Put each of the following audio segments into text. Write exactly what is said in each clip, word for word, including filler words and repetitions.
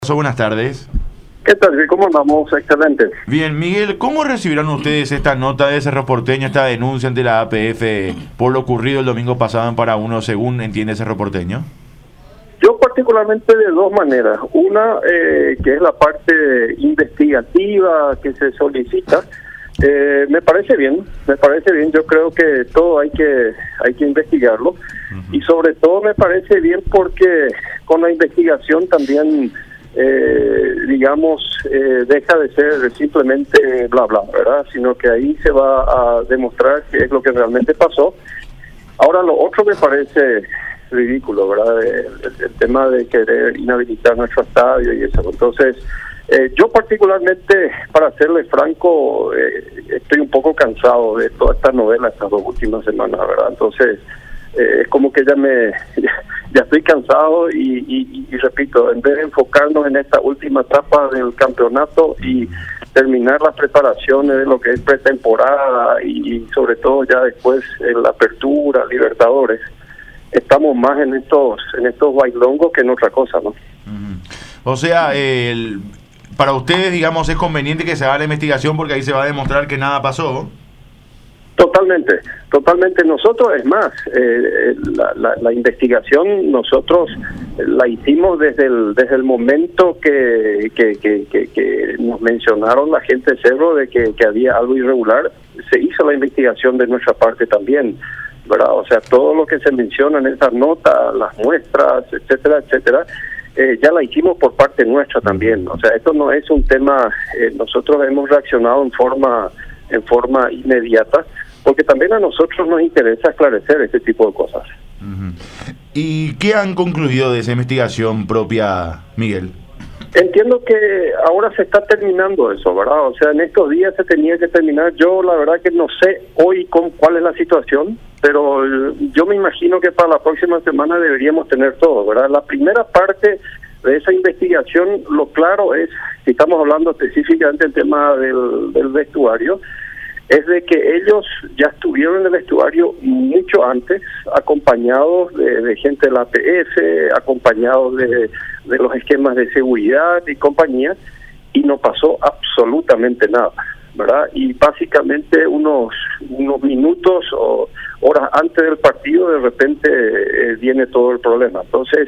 Buenas tardes. ¿Qué tal? ¿Cómo andamos? Excelente. Bien, Miguel, ¿cómo recibirán ustedes esta nota de Cerro Porteño, esta denuncia ante la A P F por lo ocurrido el domingo pasado en Paraguno, según entiende Cerro Porteño? Yo particularmente de dos maneras. Una, eh, que es la parte investigativa que se solicita. Eh, me parece bien, me parece bien. Yo creo que todo hay que hay que investigarlo. Uh-huh. Y sobre todo me parece bien porque con la investigación también... Eh, digamos, eh, deja de ser simplemente bla bla, ¿verdad? Sino que ahí se va a demostrar qué es lo que realmente pasó. Ahora, lo otro me parece ridículo, ¿verdad? El, el, el tema de querer inhabilitar nuestro estadio y eso. Entonces, eh, yo particularmente, para serle franco, eh, estoy un poco cansado de toda esta novela estas dos últimas semanas, ¿verdad? Entonces, eh, es como que ya me... ya estoy cansado y, y, y repito, en vez de enfocarnos en esta última etapa del campeonato y terminar las preparaciones de lo que es pretemporada y, y sobre todo ya después en la apertura, Libertadores, estamos más en estos en estos bailongos que en otra cosa, ¿no? Uh-huh. O sea, el, para ustedes, digamos, es conveniente que se haga la investigación porque ahí se va a demostrar que nada pasó. Totalmente, totalmente. Nosotros, es más, eh, la, la, la investigación nosotros la hicimos desde el desde el momento que que, que, que, que nos mencionaron la gente de Cerro de que, que había algo irregular. Se hizo la investigación de nuestra parte también, ¿verdad? O sea, todo lo que se menciona en esa nota, las muestras, etcétera, etcétera, eh, ya la hicimos por parte nuestra también. O sea, esto no es un tema, eh, nosotros hemos reaccionado en forma en forma inmediata, porque también a nosotros nos interesa esclarecer este tipo de cosas. Uh-huh. ¿Y qué han concluido de esa investigación propia, Miguel? Entiendo que ahora se está terminando eso, ¿verdad? O sea, en estos días se tenía que terminar. Yo la verdad que no sé hoy con cuál es la situación, pero yo me imagino que para la próxima semana deberíamos tener todo, ¿verdad? La primera parte de esa investigación, lo claro es, si estamos hablando específicamente del tema del, del vestuario, es de que ellos ya estuvieron en el vestuario mucho antes, acompañados de, de gente de la A P F, acompañados de, de los esquemas de seguridad y compañía, y no pasó absolutamente nada, ¿verdad? Y básicamente unos unos minutos o horas antes del partido, de repente eh, viene todo el problema. Entonces,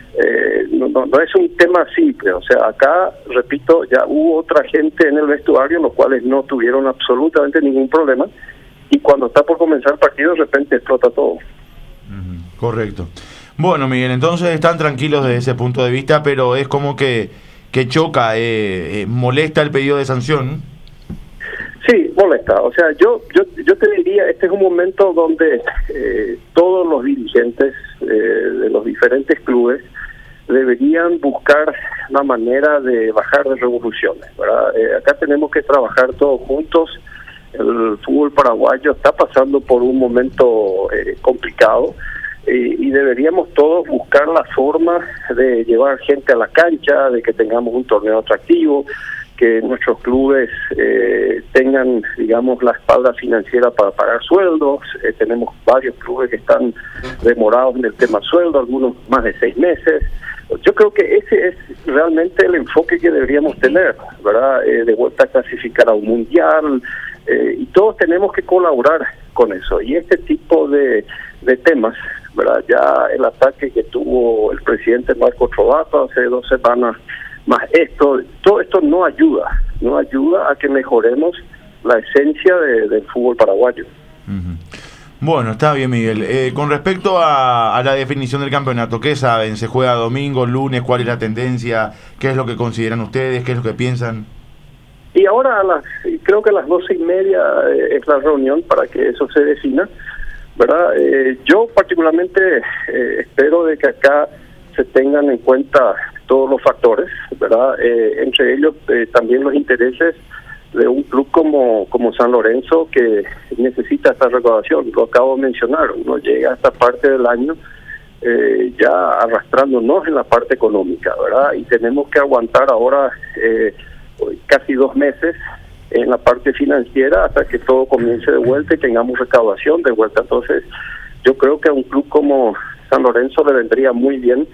Eh, no, no, no es un tema simple, o sea, acá, repito, ya hubo otra gente en el vestuario, los cuales no tuvieron absolutamente ningún problema, y cuando está por comenzar el partido, de repente explota todo. Uh-huh. Correcto. Bueno, Miguel, entonces están tranquilos desde ese punto de vista, pero es como que, que choca, eh, eh, molesta el pedido de sanción. Sí, molesta. O sea, yo yo yo te diría, este es un momento donde eh, todos los dirigentes eh, de los diferentes clubes deberían buscar una manera de bajar de revoluciones, ¿verdad? Eh, acá tenemos que trabajar todos juntos. El fútbol paraguayo está pasando por un momento eh, complicado eh, y deberíamos todos buscar la forma de llevar gente a la cancha, de que tengamos un torneo atractivo, que nuestros clubes eh, tengan, digamos, la espalda financiera para pagar sueldos. Eh, tenemos varios clubes que están demorados en el tema sueldo, algunos más de seis meses. Yo creo que ese es realmente el enfoque que deberíamos tener, ¿verdad? Eh, de vuelta a clasificar a un mundial, eh, y todos tenemos que colaborar con eso. Y este tipo de, de temas, ¿verdad? Ya el ataque que tuvo el presidente Marco Trovato hace dos semanas, más esto, todo esto no ayuda, no ayuda a que mejoremos la esencia de, del fútbol paraguayo. Uh-huh. Bueno, está bien, Miguel. Eh, con respecto a, a la definición del campeonato, ¿qué saben? ¿Se juega domingo, lunes? ¿Cuál es la tendencia? ¿Qué es lo que consideran ustedes? ¿Qué es lo que piensan? Y ahora a las, creo que a las doce y media eh, es la reunión para que eso se defina, ¿verdad? Eh, yo particularmente eh, espero de que acá se tengan en cuenta todos los factores, ¿verdad? Eh, entre ellos eh, también los intereses de un club como como San Lorenzo, que necesita esta recaudación. Lo acabo de mencionar, uno llega a esta parte del año eh, ya arrastrándonos en la parte económica, ¿verdad? Y tenemos que aguantar ahora eh, casi dos meses en la parte financiera hasta que todo comience de vuelta y tengamos recaudación de vuelta. Entonces, yo creo que a un club como San Lorenzo le vendría muy bien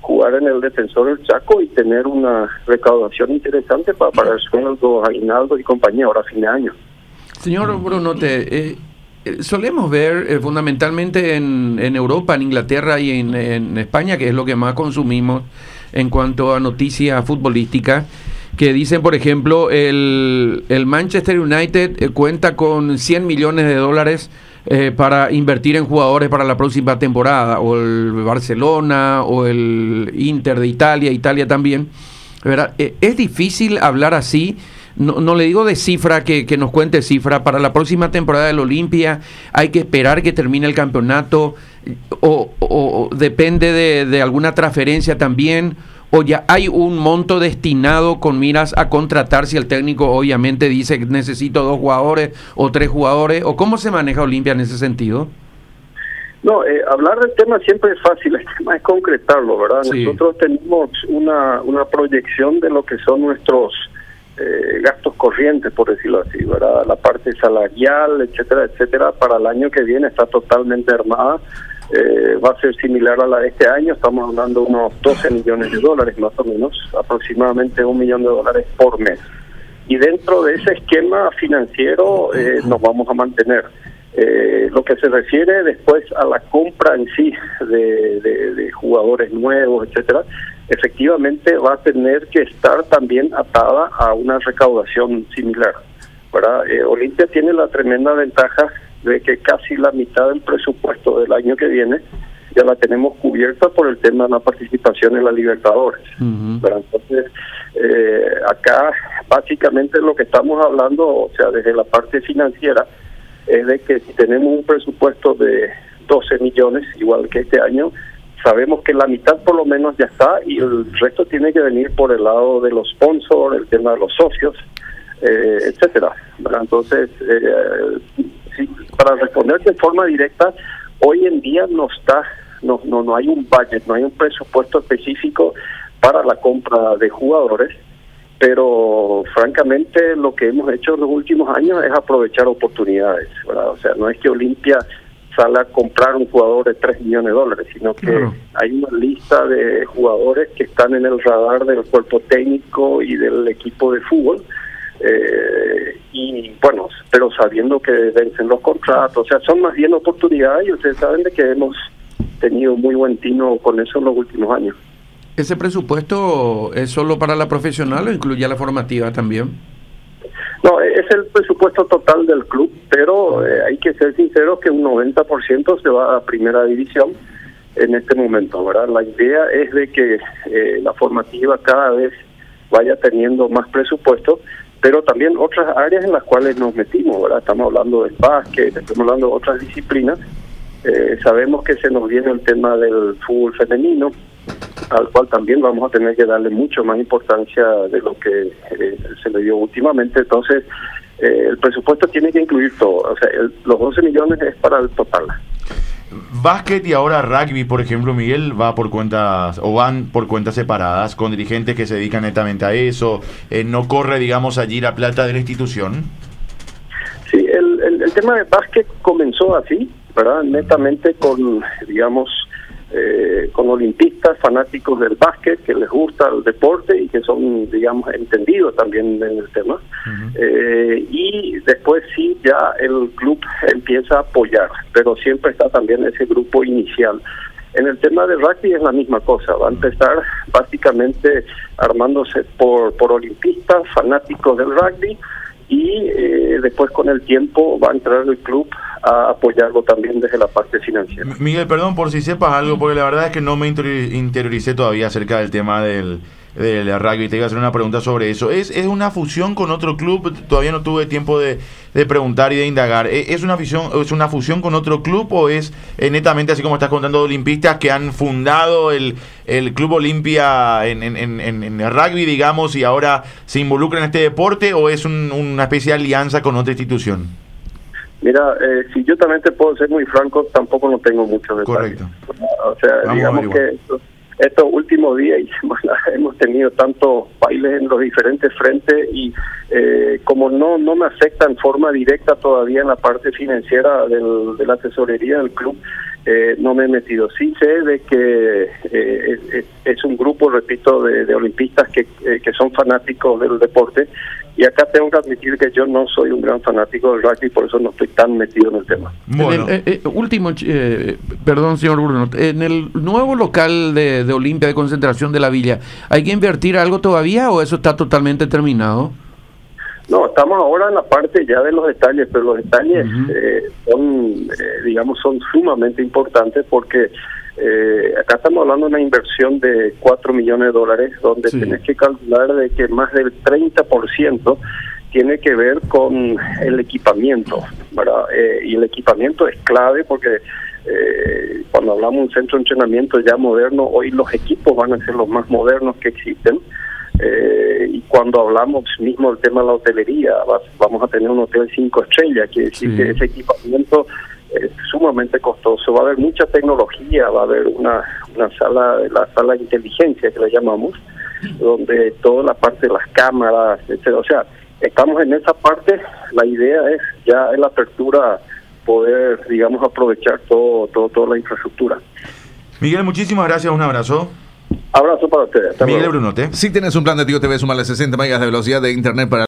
jugar en el Defensor del Chaco y tener una recaudación interesante para pagar sueldos, aguinaldos y compañía ahora a fin de año. Señor Brunote, eh, solemos ver eh, fundamentalmente en, en Europa, en Inglaterra y en, en España, que es lo que más consumimos en cuanto a noticias futbolísticas, que dicen, por ejemplo, el, el Manchester United eh, cuenta con cien millones de dólares eh, para invertir en jugadores para la próxima temporada, o el Barcelona, o el Inter de Italia, Italia también, ¿verdad? Eh, es difícil hablar así. No, no le digo de cifra, que, que nos cuente cifra. Para la próxima temporada del Olimpia hay que esperar que termine el campeonato, o, o, o depende de, de alguna transferencia también, o ya hay un monto destinado con miras a contratar si el técnico obviamente dice que necesito dos jugadores o tres jugadores, o cómo se maneja Olimpia en ese sentido. No, eh, hablar del tema siempre es fácil, el tema es concretarlo, ¿verdad? Sí. Nosotros tenemos una, una proyección de lo que son nuestros Eh, gastos corrientes, por decirlo así, ¿verdad? La parte salarial, etcétera, etcétera, para el año que viene está totalmente armada. Eh, va a ser similar a la de este año, estamos hablando de unos doce millones de dólares más o menos, aproximadamente un millón de dólares por mes. Y dentro de ese esquema financiero eh, nos vamos a mantener. Eh, lo que se refiere después a la compra en sí de, de, de jugadores nuevos, etcétera, efectivamente va a tener que estar también atada a una recaudación similar, ¿verdad? Eh, Olimpia tiene la tremenda ventaja de que casi la mitad del presupuesto del año que viene ya la tenemos cubierta por el tema de la participación en la Libertadores. Uh-huh. ¿Verdad? Entonces, eh, acá básicamente lo que estamos hablando, o sea, desde la parte financiera, es de que si tenemos un presupuesto de doce millones, igual que este año, sabemos que la mitad por lo menos ya está, y el resto tiene que venir por el lado de los sponsors, el tema de los socios, eh, etcétera, ¿verdad? Entonces, eh, sí, para responder de forma directa, hoy en día no está, no, no, no hay un budget, no hay un presupuesto específico para la compra de jugadores, pero francamente lo que hemos hecho en los últimos años es aprovechar oportunidades, ¿verdad? O sea, no es que Olimpia sale a comprar un jugador de tres millones de dólares, sino que uh-huh. hay una lista de jugadores que están en el radar del cuerpo técnico y del equipo de fútbol, eh, y bueno, pero sabiendo que vencen los contratos, o sea, son más bien oportunidades, y ustedes saben de que hemos tenido muy buen tino con eso en los últimos años. ¿Ese presupuesto es solo para la profesional o incluye la formativa también? No, es el presupuesto total del club, pero eh, hay que ser sinceros que un noventa por ciento se va a primera división en este momento, ¿verdad? La idea es de que eh, la formativa cada vez vaya teniendo más presupuesto, pero también otras áreas en las cuales nos metimos, ¿verdad? Estamos hablando del básquet, estamos hablando de otras disciplinas. Eh, sabemos que se nos viene el tema del fútbol femenino, al cual también vamos a tener que darle mucho más importancia de lo que eh, se le dio últimamente. Entonces, eh, el presupuesto tiene que incluir todo. O sea, el, los doce millones es para el total. Básquet y ahora rugby, por ejemplo, Miguel, va por cuentas, o van por cuentas separadas, con dirigentes que se dedican netamente a eso. Eh, ¿No corre, digamos, allí la plata de la institución? Sí, el, el, el tema de básquet comenzó así, ¿verdad? Netamente con, digamos, Eh, con olimpistas, fanáticos del básquet, que les gusta el deporte y que son, digamos, entendidos también en el tema. Uh-huh. Eh, y después sí, ya el club empieza a apoyar, pero siempre está también ese grupo inicial. En el tema de rugby es la misma cosa, va a empezar básicamente armándose por, por olimpistas, fanáticos del rugby, y eh, después con el tiempo va a entrar el club a apoyarlo también desde la parte financiera. Miguel, perdón por si sepas algo, porque la verdad es que no me interioricé todavía acerca del tema del, del rugby. Te iba a hacer una pregunta sobre eso. ¿Es, es una fusión con otro club? Todavía no tuve tiempo de, de preguntar y de indagar. ¿Es una fusión, es una fusión con otro club o es eh, netamente, así como estás contando, olimpistas que han fundado el, el Club Olimpia en, en, en, en el rugby, digamos, y ahora se involucran en este deporte, o es un, una especie de alianza con otra institución? Mira, eh, si yo también te puedo ser muy franco, tampoco no tengo muchos detalles. Correcto. O sea, Vamos digamos que estos, estos últimos días hemos tenido tantos bailes en los diferentes frentes, y eh, como no no me afecta en forma directa todavía en la parte financiera del, de la tesorería del club, Eh, no me he metido. Sí sé de que eh, es, es un grupo, repito, de, de olimpistas que, eh, que son fanáticos del deporte, y acá tengo que admitir que yo no soy un gran fanático del rugby, por eso no estoy tan metido en el tema. Bueno. En el, eh, eh, último, eh, perdón señor Bruno, en el nuevo local de, de Olimpia de concentración de la Villa, ¿hay que invertir algo todavía o eso está totalmente terminado? No, estamos ahora en la parte ya de los detalles, pero los detalles uh-huh. eh, son, eh, digamos, son sumamente importantes porque eh, acá estamos hablando de una inversión de cuatro millones de dólares, donde sí. tenés que calcular de que más del treinta por ciento tiene que ver con el equipamiento, ¿verdad? Eh, y el equipamiento es clave porque eh, cuando hablamos de un centro de entrenamiento ya moderno, hoy los equipos van a ser los más modernos que existen. Eh, y cuando hablamos mismo del tema de la hotelería, vas, vamos a tener un hotel cinco estrellas, quiere decir sí. que ese equipamiento es sumamente costoso. Va a haber mucha tecnología, va a haber una, una sala, la sala de inteligencia que le llamamos, donde toda la parte de las cámaras, etcétera. O sea, estamos en esa parte. La idea es ya en la apertura poder, digamos, aprovechar todo, todo, toda la infraestructura. Miguel, muchísimas gracias, un abrazo. Abrazo para ustedes. Miguel Brunote. Si tienes un plan de Tigo T V, sumale sesenta megas de velocidad de internet para